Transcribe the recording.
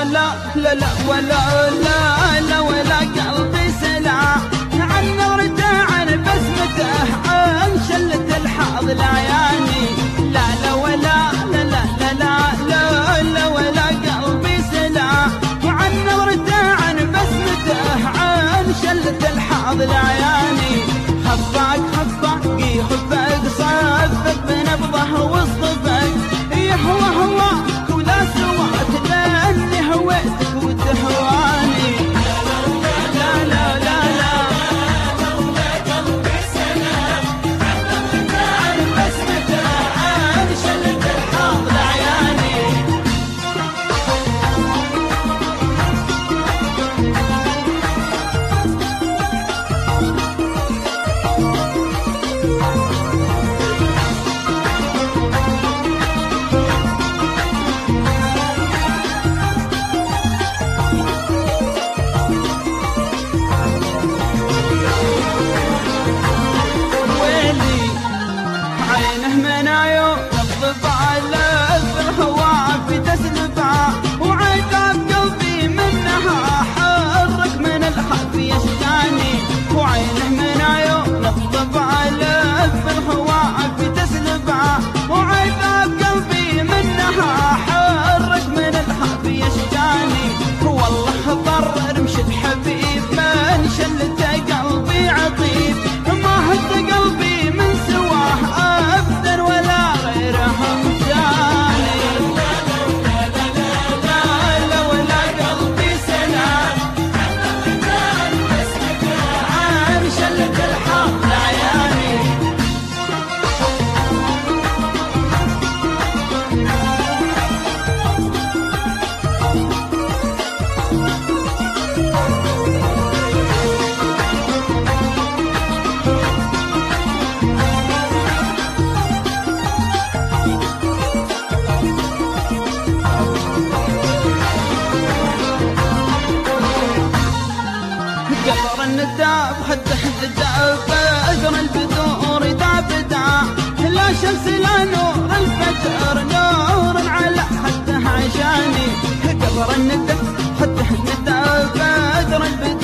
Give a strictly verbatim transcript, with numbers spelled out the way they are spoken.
لا لا لا ولا لا لا ولا قلبي سلع عن نظرته عن بسمته عن شلة الحظ العياني. لا لا ولا لا لا لا لا لا ولا قلبي سلع وعن نظرته عن بسمته عن شلة الحظ العياني. خفاك خفاك يخفك صفك بنبضه واصطفك يهوى هواك ولا سواك لاني هويتك وتهواني. لا لا لا لا قلبي سلام عن بسمته عن شلة الحظ العياني. قطر النداب حتى حداب أجر البدور داب دع لا شمس لا نور الفجر نور على حتى عشاني. قطر النداب حتى حداب أجر البدور